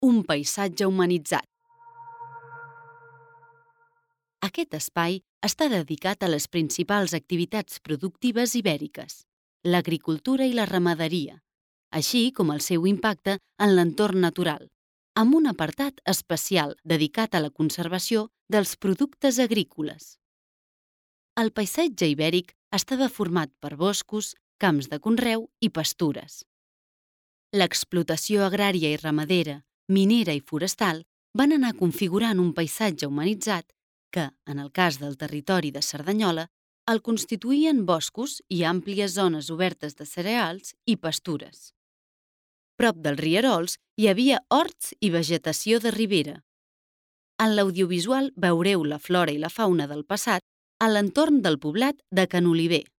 un paisatge humanitzat. Aquest espai està dedicat a les principals activitats productives ibèriques, l'agricultura i la ramaderia, així com el seu impacte en l'entorn natural, amb un apartat especial dedicat a la conservació dels productes agrícoles. El paisatge ibèric estava format per boscos, camps de conreu i pastures. L'explotació agrària i ramadera, minera i forestal van anar configurant un paisatge humanitzat que, en el cas del territori de Cerdanyola, el constituïen boscos i àmplies zones obertes de cereals i pastures. Prop dels rierols hi havia horts i vegetació de ribera. En l'audiovisual veureu la flora i la fauna del passat a l'entorn del poblat de Can Oliver.